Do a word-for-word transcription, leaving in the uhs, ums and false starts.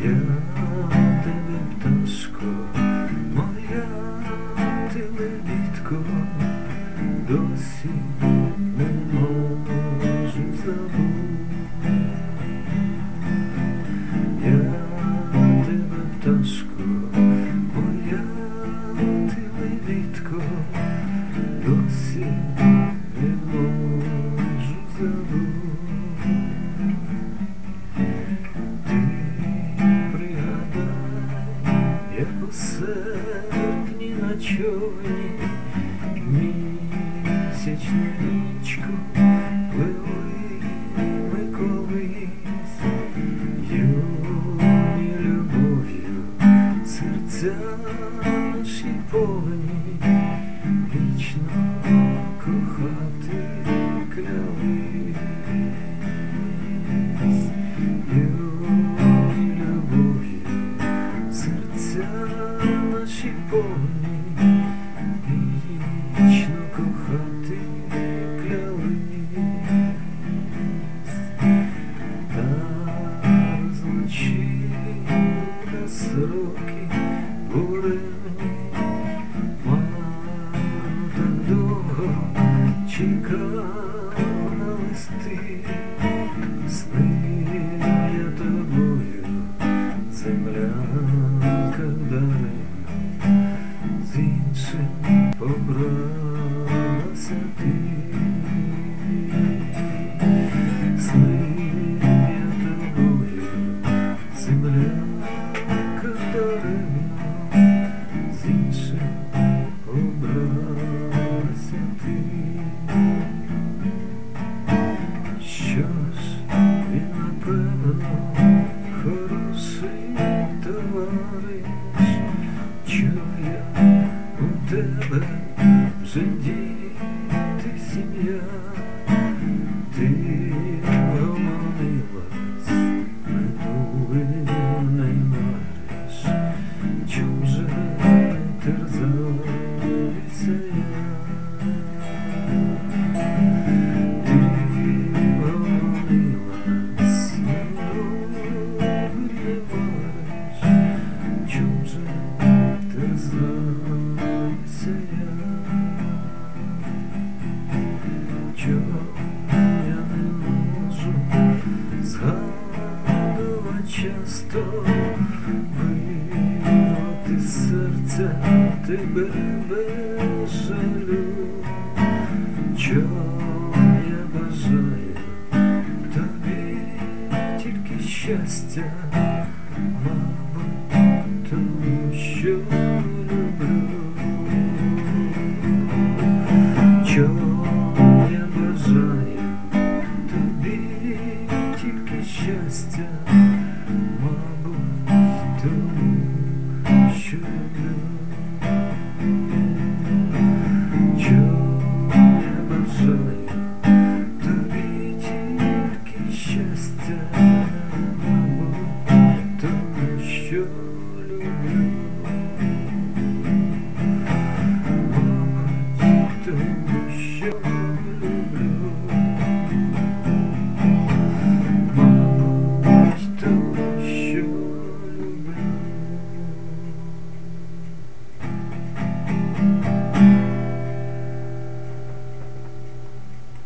Я тебе, пташко, моя ти лебідко, досі не можу забути. Я тебе, пташко, моя ти лебідко, досі не можу забути. Як у серпні на човні місячну нічку пливли ми колись, юні любов'ю серця наші повні, вічно кохати клялись. Юні любов'ю серця наші повні, вічно кохати клялись. Та розлучили нас роки буремні, марно так довго чекав на листи. Снив я тобою, землянка даремно, з іншим побралася ти. Снив я тобою, землянка даремно, з іншим побралася ти. Що ж, він, напевно, хороший товариш, чув я у тебе вже діти, сім'я. Ти гомонилась, минулим не мариш, чом же терзаюся я. Чого я не можу згадувати часто, вирвати з серця тебе без жалю. Чого я бажаю тобі тільки щастя, мабуть, тому що люблю. Чого я бажаю тобі тільки щастя, мабуть, тому що люблю. Чого я бажаю тобі тільки щастя, мабуть, тому що люблю. Мабуть, тому